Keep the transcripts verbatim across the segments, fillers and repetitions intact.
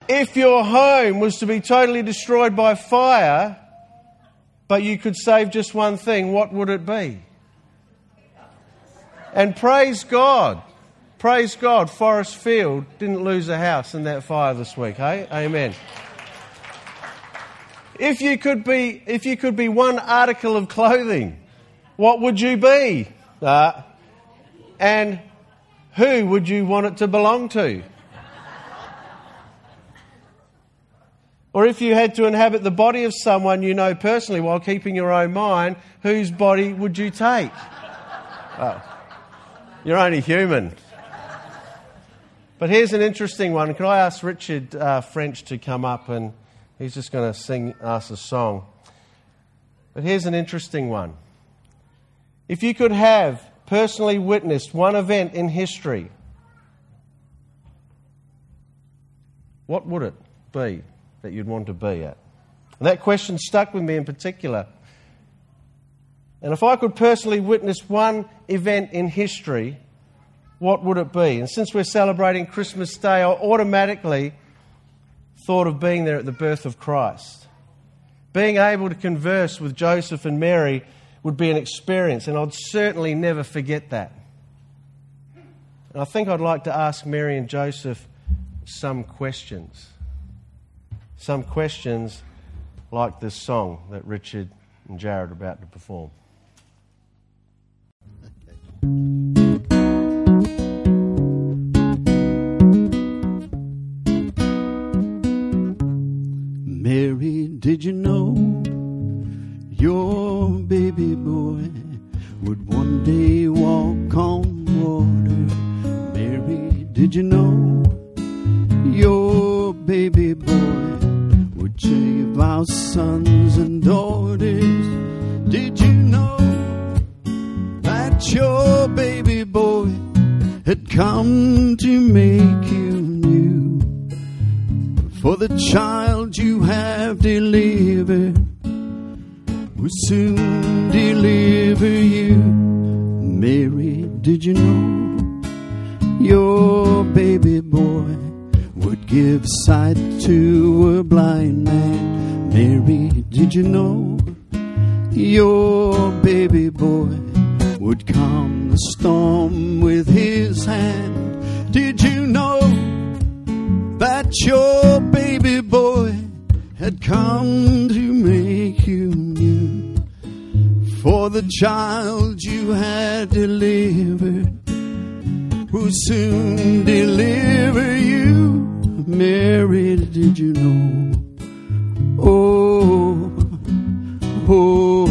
If your home was to be totally destroyed by fire, but you could save just one thing, what would it be? And praise God, praise God, Forest Field didn't lose a house in that fire this week, hey? Amen. If you could be, if you could be one article of clothing, what would you be? Uh, and who would you want it to belong to? Or if you had to inhabit the body of someone you know personally while keeping your own mind, whose body would you take? Oh, you're only human. But here's an interesting one. Can I ask Richard uh, French to come up, and he's just going to sing us a song. But here's an interesting one. If you could have personally witnessed one event in history, what would it be that you'd want to be at? And that question stuck with me in particular. And if I could personally witness one event in history, what would it be? And since we're celebrating Christmas Day, I automatically thought of being there at the birth of Christ. Being able to converse with Joseph and Mary would be an experience, and I'd certainly never forget that. And I think I'd like to ask Mary and Joseph some questions. Some questions like this song that Richard and Jared are about to perform. Mary, did you know your baby boy would one day walk on water? Mary, did you know your baby boy would save our sons and daughters? Did you know that your baby boy had come to make you new? For the child you have delivered will soon deliver you. Mary, did you know your baby boy would give sight to a blind man? Mary, did you know your baby boy would calm the storm with his hand? Did you know that your baby boy had come to make you new? For the child you had delivered will soon deliver you. Mary, did you know? Oh, oh.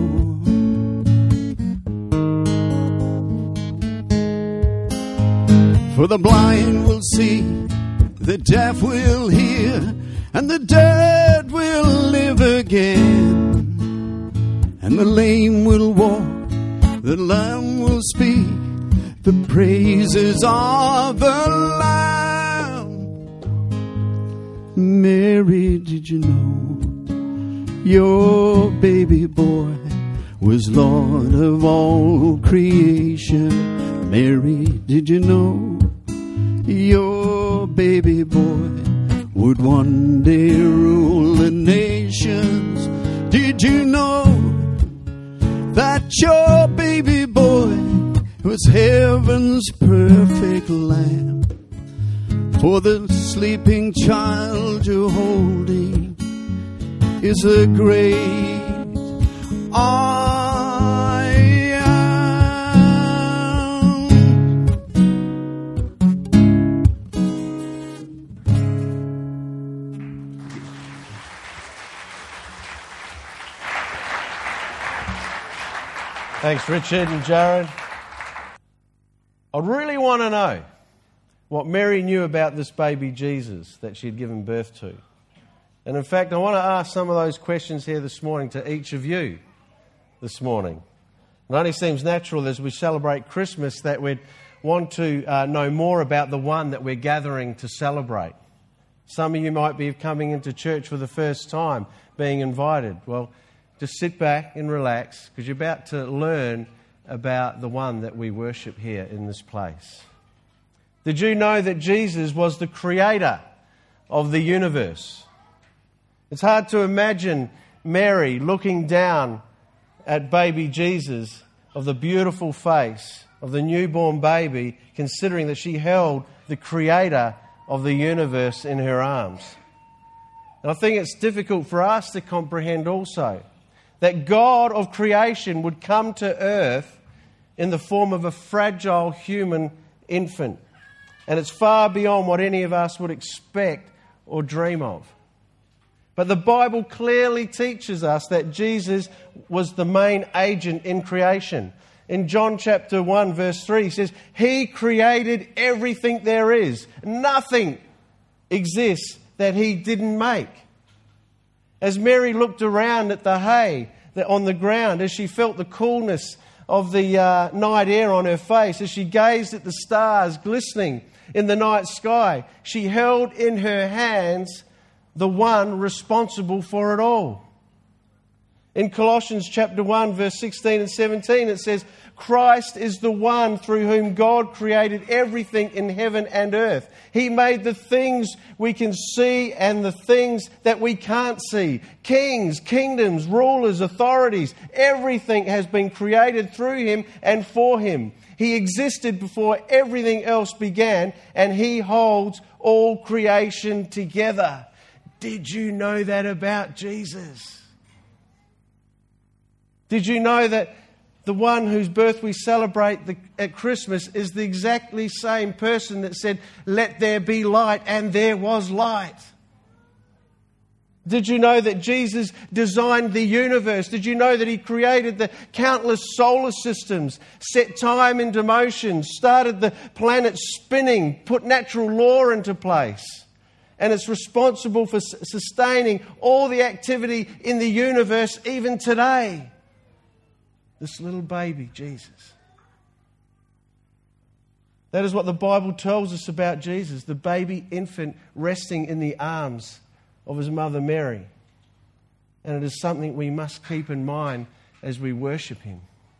For the blind will see, the deaf will hear, and the dead will live again. And the lame will walk, the lame will speak the praises of the Lamb. Mary, did you know your baby boy was Lord of all creation? Mary, did you know your baby boy would one day rule the nations? Did you know that your baby boy was heaven's perfect lamb? For the sleeping child you're holding is a great I am. Thanks, Richard and Jared. I really want to know what Mary knew about this baby Jesus that she had given birth to. And in fact, I want to ask some of those questions here this morning to each of you this morning. It only seems natural as we celebrate Christmas that we'd want to uh, know more about the one that we're gathering to celebrate. Some of you might be coming into church for the first time, being invited. Well, just sit back and relax, because you're about to learn about the one that we worship here in this place. Did you know that Jesus was the creator of the universe. It's hard to imagine Mary looking down at baby Jesus, of the beautiful face of the newborn baby, considering that she held the creator of the universe in her arms. And I think it's difficult for us to comprehend also that God of creation would come to earth in the form of a fragile human infant. And it's far beyond what any of us would expect or dream of. But the Bible clearly teaches us that Jesus was the main agent in creation. In John chapter one, verse three, he says, He created everything there is. Nothing exists that He didn't make. As Mary looked around at the hay on the ground, as she felt the coolness of the uh, night air on her face, as she gazed at the stars glistening in the night sky, she held in her hands the one responsible for it all. In Colossians chapter one, verse sixteen and seventeen, it says, Christ is the one through whom God created everything in heaven and earth. He made the things we can see and the things that we can't see. Kings, kingdoms, rulers, authorities, everything has been created through Him and for Him. He existed before everything else began, and He holds all creation together. Did you know that about Jesus? Did you know that the one whose birth we celebrate the, at Christmas is the exactly same person that said, let there be light, and there was light? Did you know that Jesus designed the universe? Did you know that He created the countless solar systems, set time into motion, started the planet spinning, put natural law into place? And it's responsible for sustaining all the activity in the universe even today. This little baby, Jesus. That is what the Bible tells us about Jesus, the baby infant resting in the arms of His mother Mary. And it is something we must keep in mind as we worship Him.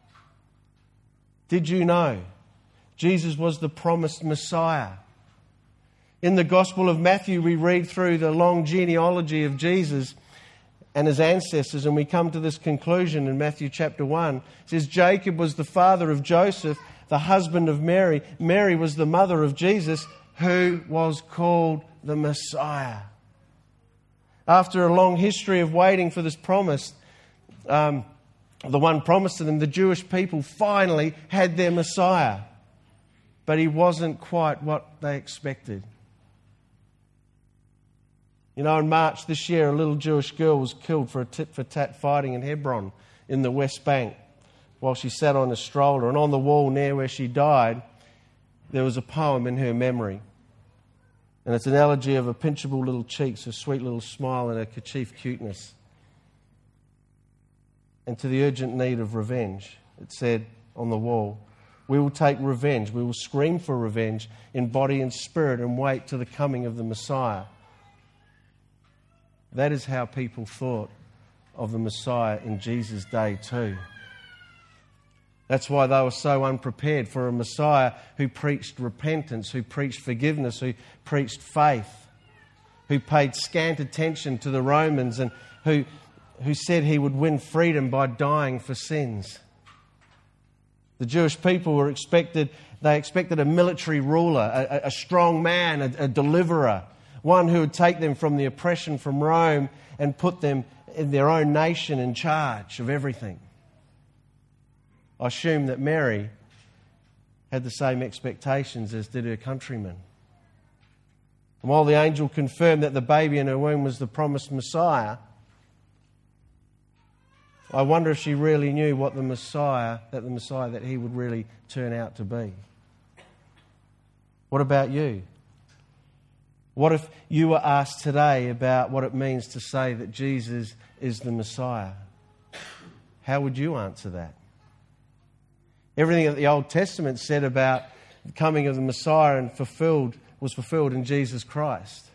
Did you know Jesus was the promised Messiah? In the Gospel of Matthew, we read through the long genealogy of Jesus and His ancestors, and we come to this conclusion in Matthew chapter one. It says, Jacob was the father of Joseph, the husband of Mary. Mary was the mother of Jesus, who was called the Messiah. After a long history of waiting for this promise, um, the one promised to them, the Jewish people finally had their Messiah. But He wasn't quite what they expected. You know, in March this year, a little Jewish girl was killed for a tit-for-tat fighting in Hebron in the West Bank while she sat on a stroller. And on the wall near where she died, there was a poem in her memory. And it's an elegy of her pinchable little cheeks, her sweet little smile, and her kerchief cuteness. And to the urgent need of revenge, it said on the wall, we will take revenge, we will scream for revenge in body and spirit and wait till the coming of the Messiah. That is how people thought of the Messiah in Jesus' day too. That's why they were so unprepared for a Messiah who preached repentance, who preached forgiveness, who preached faith, who paid scant attention to the Romans, and who, who said He would win freedom by dying for sins. The Jewish people were expected, they expected a military ruler, a, a strong man, a, a deliverer, one who would take them from the oppression from Rome and put them in their own nation in charge of everything. I assume that Mary had the same expectations as did her countrymen. And while the angel confirmed that the baby in her womb was the promised Messiah, I wonder if she really knew what the Messiah, that the Messiah that He would really turn out to be. What about you? What if you were asked today about what it means to say that Jesus is the Messiah? How would you answer that? Everything that the Old Testament said about the coming of the Messiah and fulfilled was fulfilled in Jesus Christ.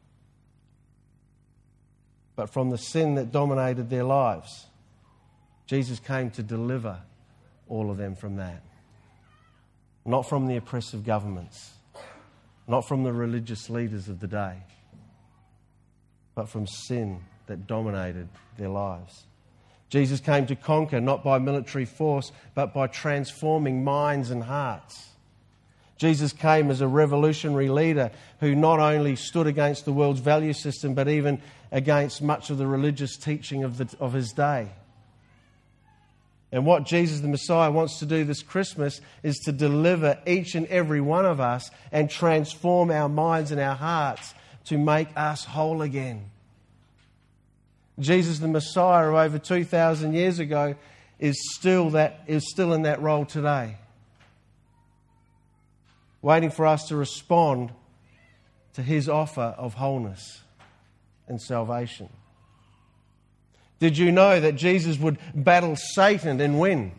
But from the sin that dominated their lives, Jesus came to deliver all of them from that. Not from the oppressive governments, not from the religious leaders of the day, but from sin that dominated their lives. Jesus came to conquer not by military force, but by transforming minds and hearts. Jesus came as a revolutionary leader who not only stood against the world's value system, but even against much of the religious teaching of, the, of his day. And what Jesus the Messiah wants to do this Christmas is to deliver each and every one of us and transform our minds and our hearts to make us whole again. Jesus the Messiah, who over two thousand years ago is still that is still in that role today, waiting for us to respond to his offer of wholeness and salvation. Did you know that Jesus would battle Satan and win?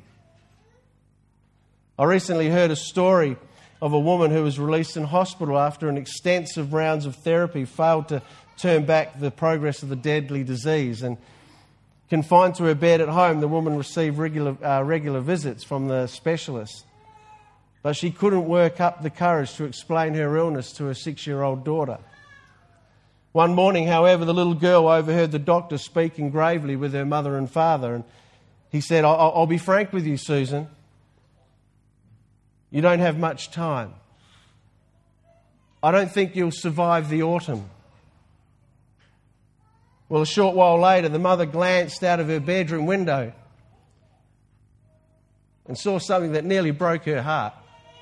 I recently heard a story of a woman who was released in hospital after an extensive rounds of therapy failed to turn back the progress of the deadly disease. And confined to her bed at home, the woman received regular, uh, regular visits from the specialist. But she couldn't work up the courage to explain her illness to her six-year-old daughter. One morning, however, the little girl overheard the doctor speaking gravely with her mother and father. And he said, I'll, I'll be frank with you, Susan. You don't have much time. I don't think you'll survive the autumn. Well, a short while later, the mother glanced out of her bedroom window and saw something that nearly broke her heart.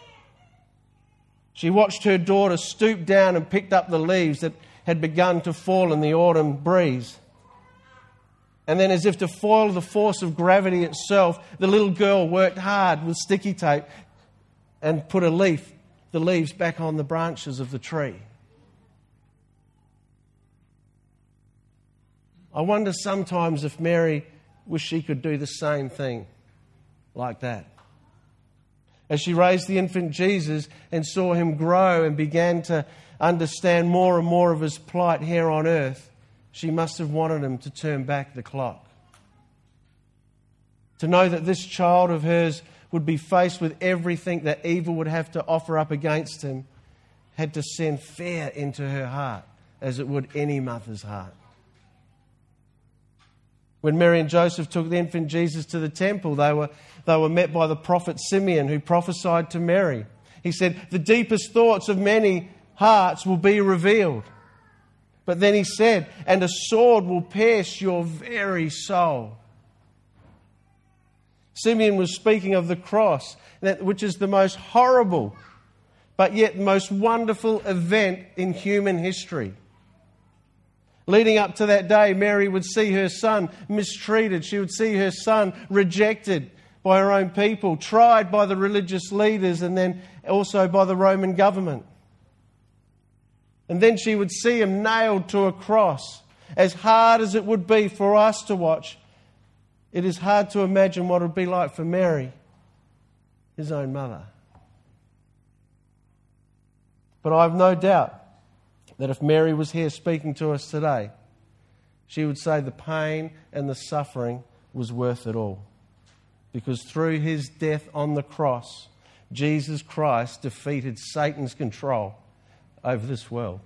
She watched her daughter stoop down and picked up the leaves that had begun to fall in the autumn breeze. And then, as if to foil the force of gravity itself, the little girl worked hard with sticky tape and put a leaf, the leaves back on the branches of the tree. I wonder sometimes if Mary wished she could do the same thing like that. As she raised the infant Jesus and saw him grow and began to understand more and more of his plight here on earth, she must have wanted him to turn back the clock. To know that this child of hers would be faced with everything that evil would have to offer up against him had to send fear into her heart, as it would any mother's heart. When Mary and Joseph took the infant Jesus to the temple, they were, they were met by the prophet Simeon, who prophesied to Mary. He said, the deepest thoughts of many hearts will be revealed. But then he said, and a sword will pierce your very soul. Simeon was speaking of the cross, which is the most horrible, but yet most wonderful event in human history. Leading up to that day, Mary would see her son mistreated. She would see her son rejected by her own people, tried by the religious leaders, and then also by the Roman government. And then she would see him nailed to a cross. As hard as it would be for us to watch, it is hard to imagine what it would be like for Mary, his own mother. But I have no doubt that if Mary was here speaking to us today, she would say the pain and the suffering was worth it all. Because through his death on the cross, Jesus Christ defeated Satan's control over this world.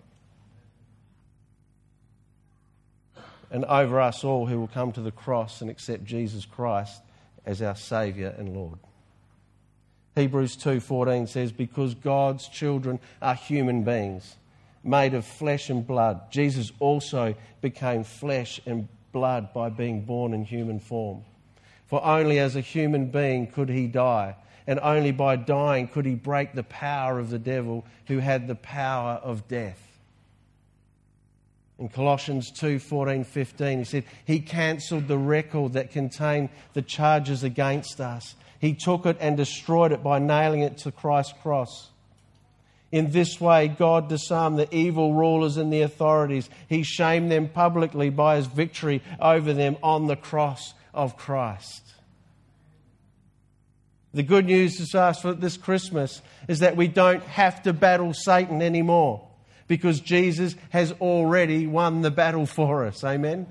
And over us all who will come to the cross and accept Jesus Christ as our Saviour and Lord. Hebrews two fourteen says, because God's children are human beings, made of flesh and blood. Jesus also became flesh and blood by being born in human form. For only as a human being could he die, and only by dying could he break the power of the devil, who had the power of death. In Colossians two fourteen fifteen, he said, he cancelled the record that contained the charges against us. He took it and destroyed it by nailing it to Christ's cross. In this way, God disarmed the evil rulers and the authorities. He shamed them publicly by his victory over them on the cross of Christ. The good news to us for this Christmas is that we don't have to battle Satan anymore, because Jesus has already won the battle for us. Amen?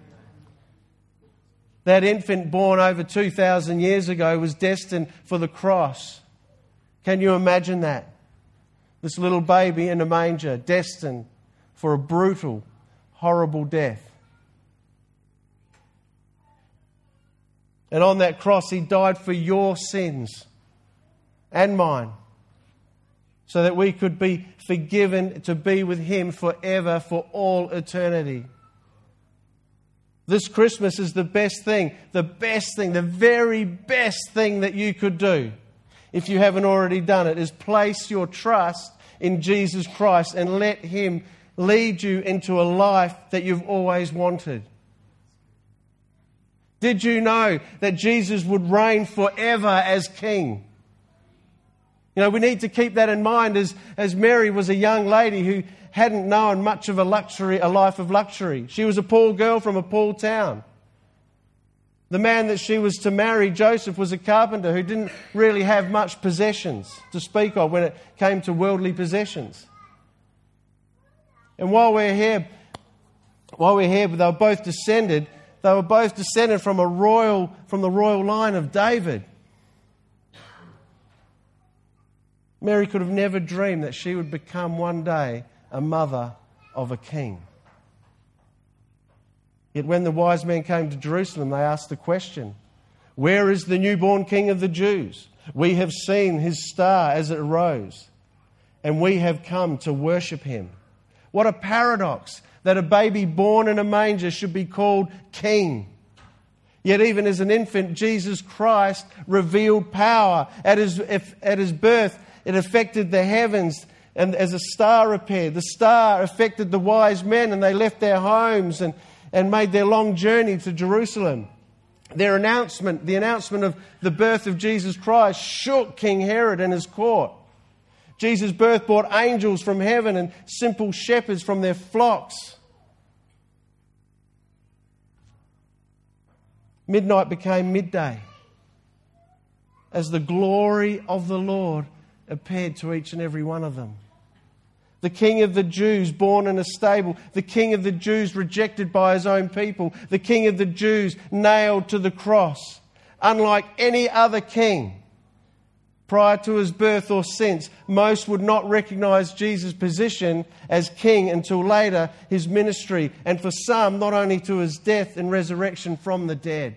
That infant born over two thousand years ago was destined for the cross. Can you imagine that? This little baby in a manger, destined for a brutal, horrible death. And on that cross, He died for your sins and mine, so that we could be forgiven to be with Him forever, for all eternity. This Christmas is the best thing, the best thing, the very best thing that you could do, if you haven't already done it, is place your trust in Jesus Christ and let Him lead you into a life that you've always wanted. Did you know that Jesus would reign forever as King? You know, we need to keep that in mind, as, as Mary was a young lady who hadn't known much of a luxury, a life of luxury. She was a poor girl from a poor town. The man that she was to marry, Joseph, was a carpenter who didn't really have much possessions to speak of when it came to worldly possessions. And while we're here, while we're here, they were both descended. They were both descended from a royal, from the royal line of David. Mary could have never dreamed that she would become one day a mother of a king. Yet when the wise men came to Jerusalem, they asked the question, "Where is the newborn King of the Jews? We have seen His star as it arose, and we have come to worship Him." What a paradox, that a baby born in a manger should be called king. Yet even as an infant, Jesus Christ revealed power. At his, at his birth, it affected the heavens, and as a star appeared, the star affected the wise men, and they left their homes and, and made their long journey to Jerusalem. Their announcement, the announcement of the birth of Jesus Christ, shook King Herod and his court. Jesus' birth brought angels from heaven and simple shepherds from their flocks. Midnight became midday as the glory of the Lord appeared to each and every one of them. The King of the Jews, born in a stable. The King of the Jews, rejected by His own people. The King of the Jews, nailed to the cross. Unlike any other king prior to His birth or since, most would not recognize Jesus' position as king until later, His ministry, and for some, not only to His death and resurrection from the dead.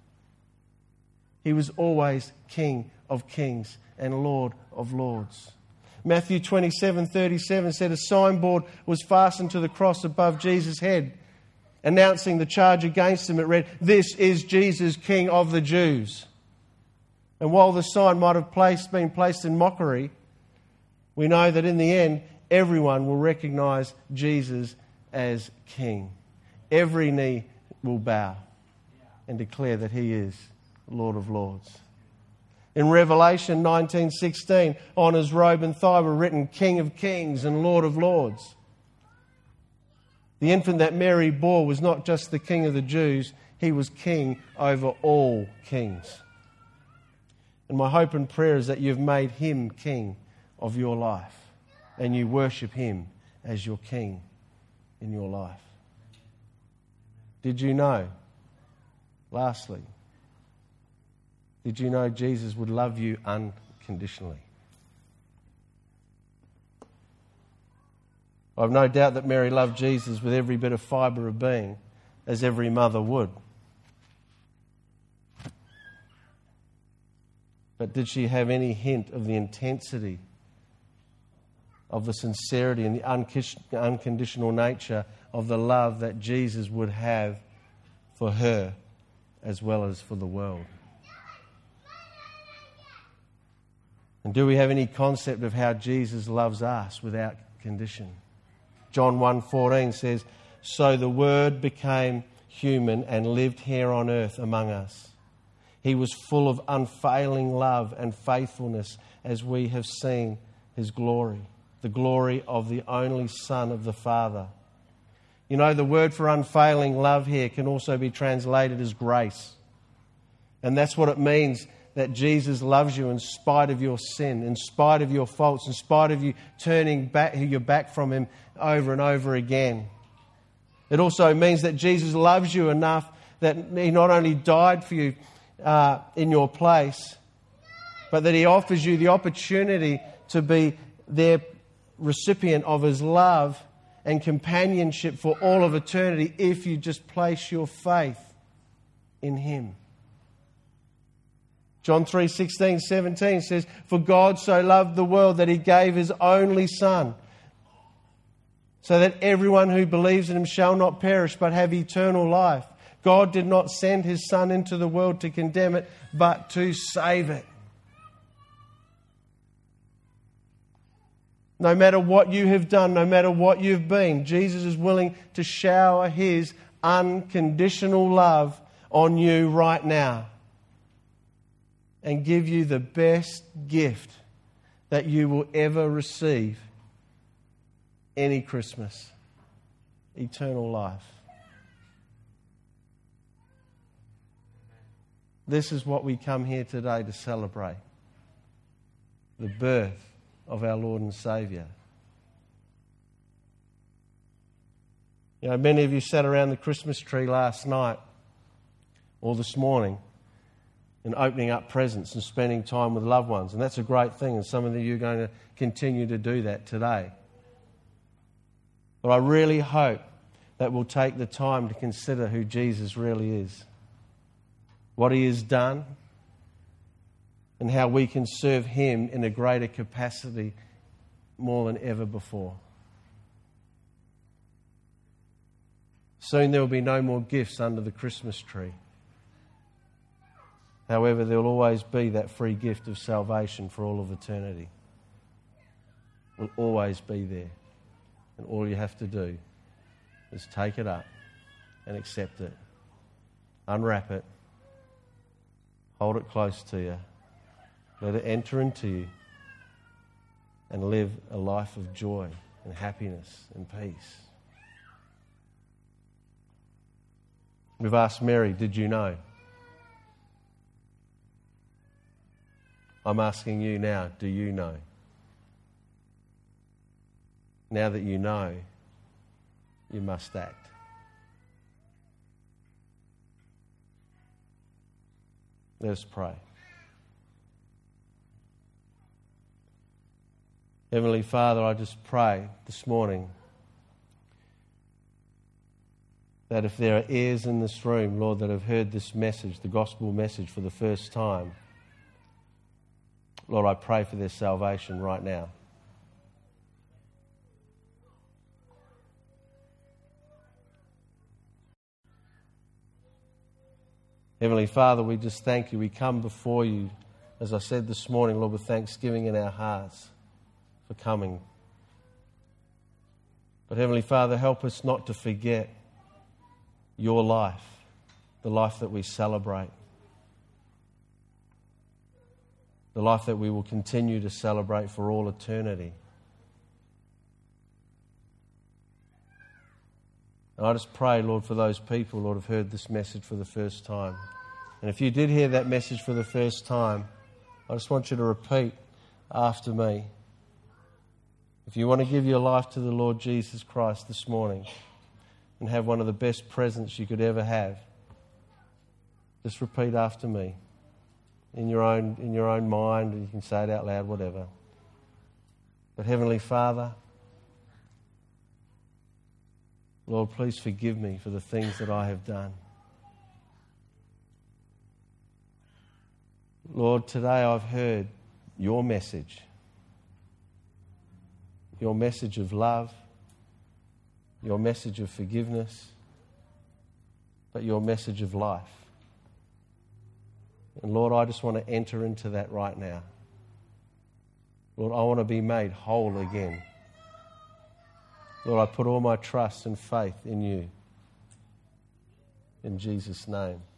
He was always King of kings and Lord of lords. Matthew twenty-seven thirty-seven said a signboard was fastened to the cross above Jesus' head, announcing the charge against Him. It read, "This is Jesus, King of the Jews." And while the sign might have placed, been placed in mockery, we know that in the end, everyone will recognize Jesus as King. Every knee will bow and declare that He is Lord of Lords. In Revelation nineteen sixteen, on His robe and thigh were written, "King of Kings and Lord of Lords." The infant that Mary bore was not just the King of the Jews, He was King over all kings. And my hope and prayer is that you've made Him King of your life and you worship Him as your King in your life. Did you know, lastly, did you know Jesus would love you unconditionally? I've no doubt that Mary loved Jesus with every bit of fibre of being, as every mother would. But did she have any hint of the intensity, of the sincerity and the unconditional nature of the love that Jesus would have for her as well as for the world? And do we have any concept of how Jesus loves us without condition? John one fourteen says, "So the Word became human and lived here on earth among us. He was full of unfailing love and faithfulness, as we have seen His glory, the glory of the only Son of the Father." You know, the word for unfailing love here can also be translated as grace. And that's what it means, that Jesus loves you in spite of your sin, in spite of your faults, in spite of you turning back your back from Him over and over again. It also means that Jesus loves you enough that He not only died for you uh, in your place, but that He offers you the opportunity to be their recipient of His love and companionship for all of eternity if you just place your faith in Him. John three sixteen, seventeen says, "For God so loved the world that He gave His only Son, so that everyone who believes in Him shall not perish but have eternal life. God did not send His Son into the world to condemn it, but to save it." No matter what you have done, no matter what you've been, Jesus is willing to shower His unconditional love on you right now and give you the best gift that you will ever receive any Christmas: eternal life. This is what we come here today to celebrate: the birth of our Lord and Saviour. You know, many of you sat around the Christmas tree last night or this morning and opening up presents and spending time with loved ones, and that's a great thing, and some of you are going to continue to do that today. But I really hope that we'll take the time to consider who Jesus really is, what He has done, and how we can serve Him in a greater capacity more than ever before. Soon there will be no more gifts under the Christmas tree. However, there will always be that free gift of salvation for all of eternity. It will always be there. And all you have to do is take it up and accept it. Unwrap it. Hold it close to you. Let it enter into you and live a life of joy and happiness and peace. We've asked Mary, did you know? I'm asking you now, do you know? Now that you know, you must act. Let us pray. Heavenly Father, I just pray this morning that if there are ears in this room, Lord, that have heard this message, the gospel message for the first time, Lord, I pray for their salvation right now. Heavenly Father, we just thank you. We come before you, as I said this morning, Lord, with thanksgiving in our hearts for coming. But Heavenly Father, help us not to forget your life, the life that we celebrate, the life that we will continue to celebrate for all eternity. And I just pray, Lord, for those people, Lord, who've heard this message for the first time. And if you did hear that message for the first time, I just want you to repeat after me. If you want to give your life to the Lord Jesus Christ this morning and have one of the best presents you could ever have, just repeat after me in your own, in your own mind, and you can say it out loud, whatever. But Heavenly Father, Lord, please forgive me for the things that I have done. Lord, today I've heard your message, your message of love, your message of forgiveness, but your message of life. And Lord, I just want to enter into that right now. Lord, I want to be made whole again. Lord, I put all my trust and faith in you. In Jesus' name.